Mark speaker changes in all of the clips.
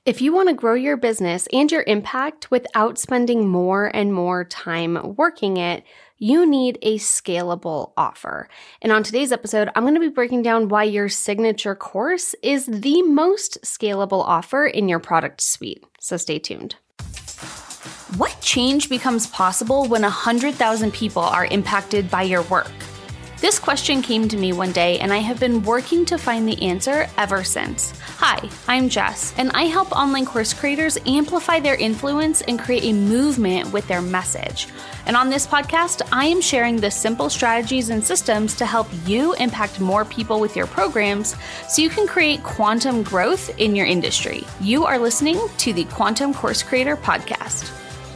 Speaker 1: If you want to grow your business and your impact without spending more and more time working it, you need a scalable offer. And on today's episode, I'm going to be breaking down why your signature course is the most scalable offer in your product suite. So stay tuned. What change becomes possible when 100,000 people are impacted by your work? This question came to me one day, and I have been working to find the answer ever since. Hi, I'm Jess, and I help online course creators amplify their influence and create a movement with their message. And on this podcast, I am sharing the simple strategies and systems to help you impact more people with your programs so you can create quantum growth in your industry. You are listening to the Quantum Course Creator Podcast.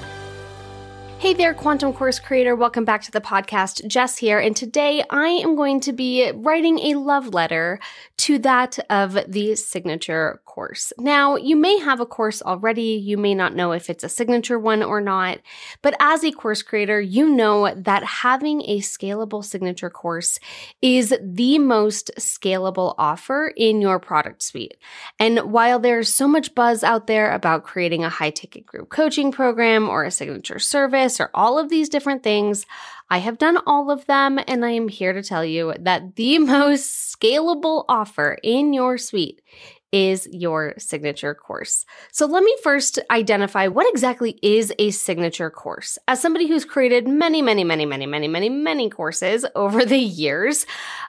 Speaker 1: Hey there, Quantum Course Creator. Welcome back to the podcast. Jess here, and today I am going to be writing a love letter to that of the signature course. Now, you may have a course already. You may not know if it's a signature one or not, but as a course creator, you know that having a scalable signature course is the most scalable offer in your product suite. And while there's so much buzz out there about creating a high-ticket group coaching program or a signature service or all of these different things, I have done all of them, and I am here to tell you that the most scalable offer in your suite is your signature course. So let me first identify what exactly is a signature course. As somebody who's created many courses over the years,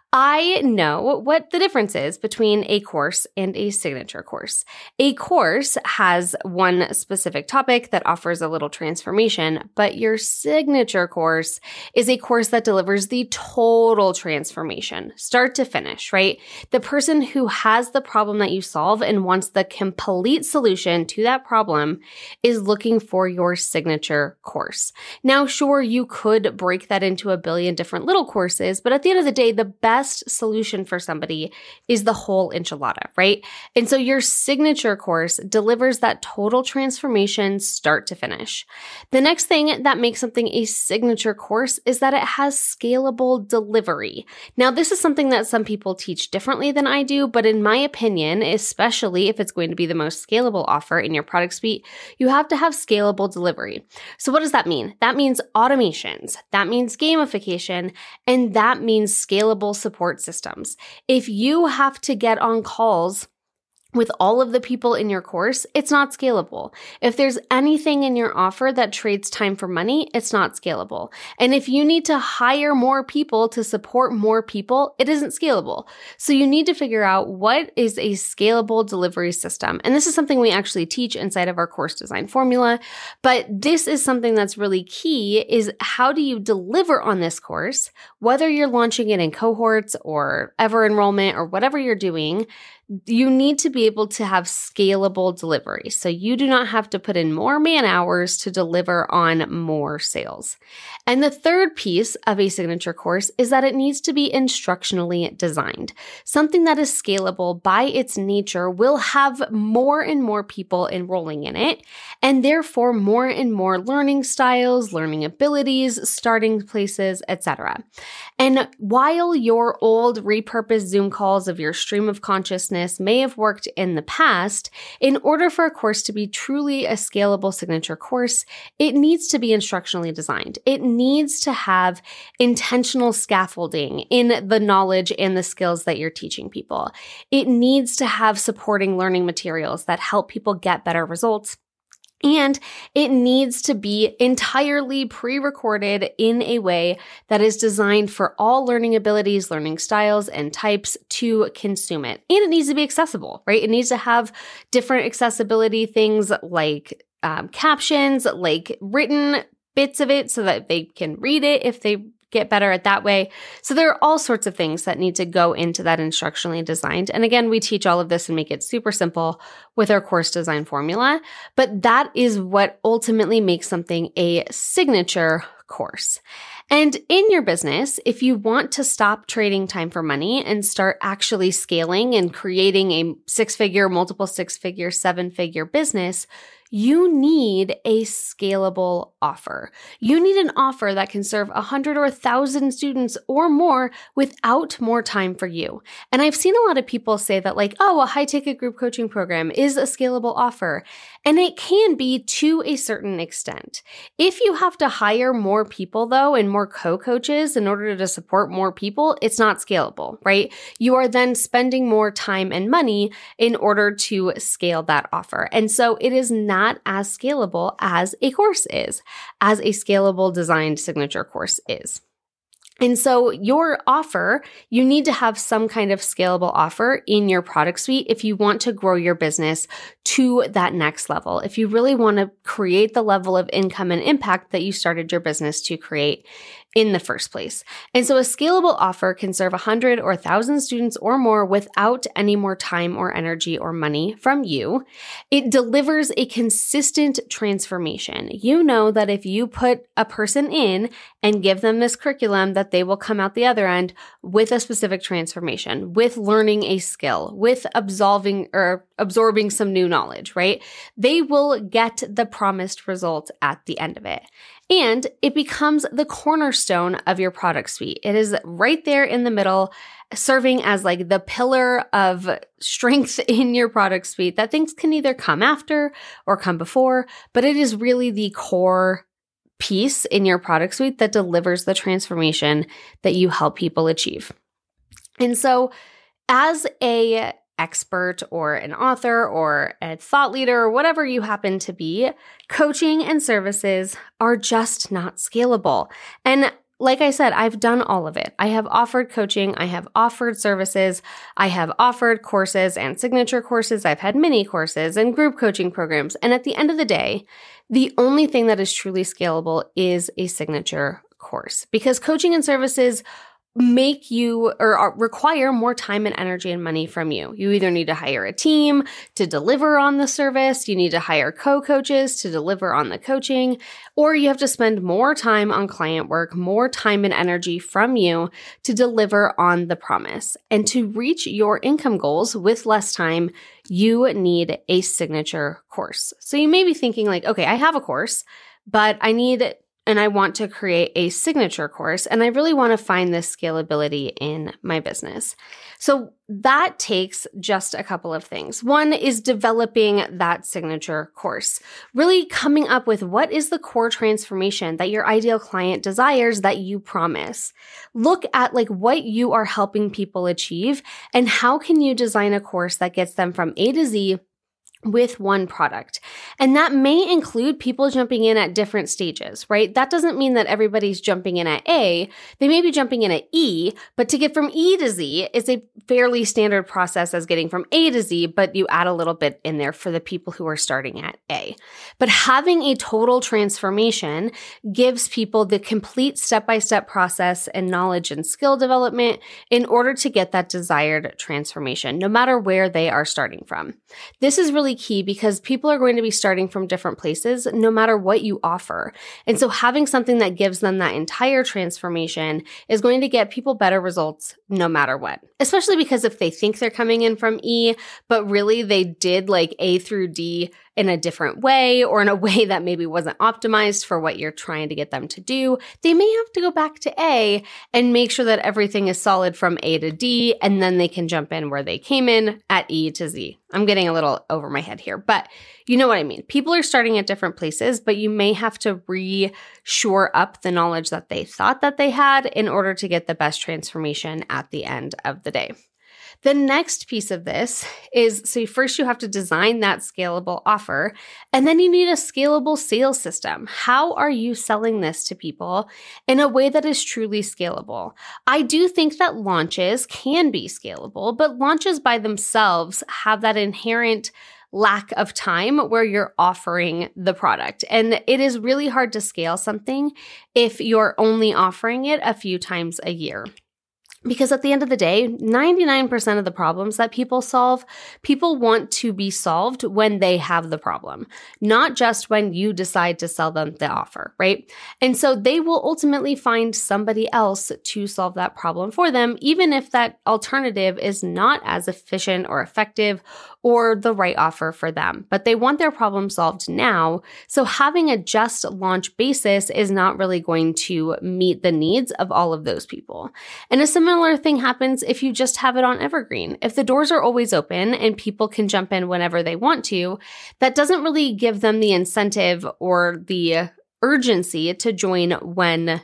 Speaker 1: I know what the difference is between a course and a signature course. A course has one specific topic that offers a little transformation, but your signature course is a course that delivers the total transformation, start to finish, right? The person who has the problem that you solve and wants the complete solution to that problem is looking for your signature course. Now, sure, you could break that into a billion different little courses, but at the end of the day, the best solution for somebody is the whole enchilada, right? And so your signature course delivers that total transformation start to finish. The next thing that makes something a signature course is that it has scalable delivery. Now, this is something that some people teach differently than I do, but in my opinion, especially if it's going to be the most scalable offer in your product suite, you have to have scalable delivery. So what does that mean? That means automations, that means gamification, and that means scalable support systems. If you have to get on calls with all of the people in your course, it's not scalable. If there's anything in your offer that trades time for money, it's not scalable. And if you need to hire more people to support more people, it isn't scalable. So you need to figure out what is a scalable delivery system. And this is something we actually teach inside of our course design formula. But this is something that's really key is how do you deliver on this course, whether you're launching it in cohorts or ever enrollment or whatever you're doing. You need to be able to have scalable delivery. So you do not have to put in more man hours to deliver on more sales. And the third piece of a signature course is that it needs to be instructionally designed. Something that is scalable by its nature will have more and more people enrolling in it, and therefore more and more learning styles, learning abilities, starting places, etc. And while your old repurposed Zoom calls of your stream of consciousness may have worked in the past, in order for a course to be truly a scalable signature course, it needs to be instructionally designed. It needs to have intentional scaffolding in the knowledge and the skills that you're teaching people. It needs to have supporting learning materials that help people get better results. And it needs to be entirely pre-recorded in a way that is designed for all learning abilities, learning styles, and types to consume it. And it needs to be accessible, right? It needs to have different accessibility things like captions, like written bits of it so that they can read it if they get better at that way. So there are all sorts of things that need to go into that instructionally designed. And again, we teach all of this and make it super simple with our course design formula. But that is what ultimately makes something a signature course. And in your business, if you want to stop trading time for money and start actually scaling and creating a 6-figure, multiple 6-figure, 7-figure business, you need a scalable offer. You need an offer that can serve 100 or 1,000 students or more without more time for you. And I've seen a lot of people say that like, oh, a high-ticket group coaching program is a scalable offer. And it can be to a certain extent. If you have to hire more people though, and more co-coaches in order to support more people, it's not scalable, right? You are then spending more time and money in order to scale that offer. And so it is not as scalable as a course is, as a scalable designed signature course is. And so your offer, you need to have some kind of scalable offer in your product suite if you want to grow your business to that next level. If you really want to create the level of income and impact that you started your business to create in the first place. And so a scalable offer can serve 100 or 1,000 students or more without any more time or energy or money from you. It delivers a consistent transformation. You know that if you put a person in and give them this curriculum, that they will come out the other end with a specific transformation, with learning a skill, with absorbing some new knowledge, right? They will get the promised result at the end of it. And it becomes the cornerstone of your product suite. It is right there in the middle, serving as like the pillar of strength in your product suite that things can either come after or come before, but it is really the core piece in your product suite that delivers the transformation that you help people achieve. And so as a expert or an author or a thought leader or whatever you happen to be, coaching and services are just not scalable. And like I said, I've done all of it. I have offered coaching, I have offered services, I have offered courses and signature courses, I've had mini courses and group coaching programs. And at the end of the day, the only thing that is truly scalable is a signature course, because coaching and services make you or require more time and energy and money from you. You either need to hire a team to deliver on the service, you need to hire co-coaches to deliver on the coaching, or you have to spend more time on client work, more time and energy from you to deliver on the promise. And to reach your income goals with less time, you need a signature course. So you may be thinking like, okay, I have a course, but I want to create a signature course, and I really want to find this scalability in my business. So that takes just a couple of things. One is developing that signature course, really coming up with what is the core transformation that your ideal client desires that you promise. Look at like what you are helping people achieve and how can you design a course that gets them from A to Z with one product. And that may include people jumping in at different stages, right? That doesn't mean that everybody's jumping in at A. They may be jumping in at E, but to get from E to Z is a fairly standard process as getting from A to Z, but you add a little bit in there for the people who are starting at A. But having a total transformation gives people the complete step-by-step process and knowledge and skill development in order to get that desired transformation, no matter where they are starting from. This is really key because people are going to be starting from different places no matter what you offer. And so having something that gives them that entire transformation is going to get people better results no matter what. Especially because if they think they're coming in from E, but really they did like A through D in a different way or in a way that maybe wasn't optimized for what you're trying to get them to do, they may have to go back to A and make sure that everything is solid from A to D, and then they can jump in where they came in at E to Z. I'm getting a little over my head here, but you know what I mean. People are starting at different places, but you may have to shore up the knowledge that they thought that they had in order to get the best transformation at the end of the day. The next piece of this is, so first you have to design that scalable offer, and then you need a scalable sales system. How are you selling this to people in a way that is truly scalable? I do think that launches can be scalable, but launches by themselves have that inherent lack of time where you're offering the product. And it is really hard to scale something if you're only offering it a few times a year. Because at the end of the day, 99% of the problems that people solve, people want to be solved when they have the problem, not just when you decide to sell them the offer, right? And so they will ultimately find somebody else to solve that problem for them, even if that alternative is not as efficient or effective or the right offer for them. But they want their problem solved now. So having a just launch basis is not really going to meet the needs of all of those people. And a similar thing happens if you just have it on evergreen. If the doors are always open and people can jump in whenever they want to, that doesn't really give them the incentive or the urgency to join when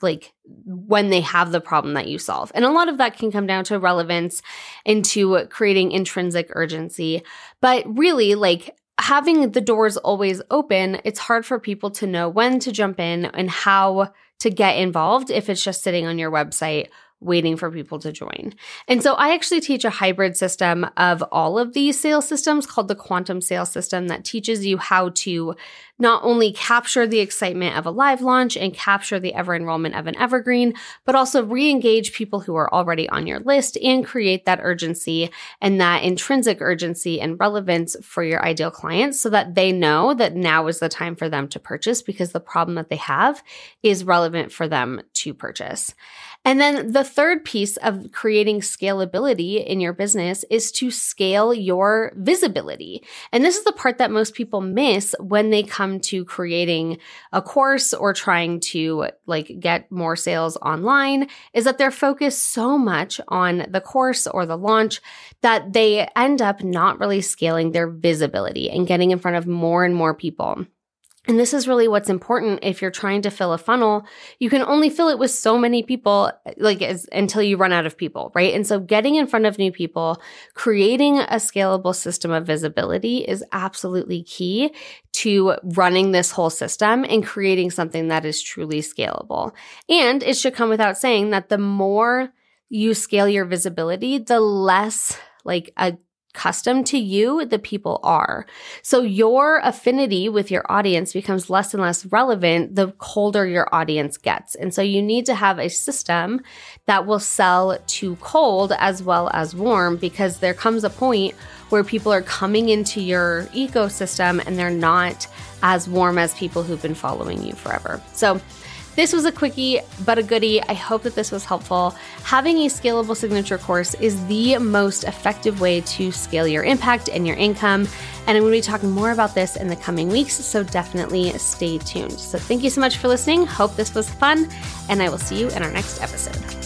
Speaker 1: they have the problem that you solve. And a lot of that can come down to relevance and to creating intrinsic urgency. But really, having the doors always open, it's hard for people to know when to jump in and how to get involved if it's just sitting on your website waiting for people to join. And so I actually teach a hybrid system of all of these sales systems called the Quantum Sales System that teaches you how to not only capture the excitement of a live launch and capture the ever enrollment of an evergreen, but also re-engage people who are already on your list and create that urgency and that intrinsic urgency and relevance for your ideal clients so that they know that now is the time for them to purchase because the problem that they have is relevant for them to purchase. And then the third piece of creating scalability in your business is to scale your visibility. And this is the part that most people miss when they come to creating a course or trying to get more sales online, is that they're focused so much on the course or the launch that they end up not really scaling their visibility and getting in front of more and more people. And this is really what's important if you're trying to fill a funnel. You can only fill it with so many people until you run out of people, right? And so getting in front of new people, creating a scalable system of visibility is absolutely key to running this whole system and creating something that is truly scalable. And it should come without saying that the more you scale your visibility, the less accustomed to you the people are. So your affinity with your audience becomes less and less relevant the colder your audience gets. And so you need to have a system that will sell to cold as well as warm, because there comes a point where people are coming into your ecosystem and they're not as warm as people who've been following you forever. So this was a quickie, but a goodie. I hope that this was helpful. Having a scalable signature course is the most effective way to scale your impact and your income. And I'm going to be talking more about this in the coming weeks, so definitely stay tuned. So thank you so much for listening. Hope this was fun, and I will see you in our next episode.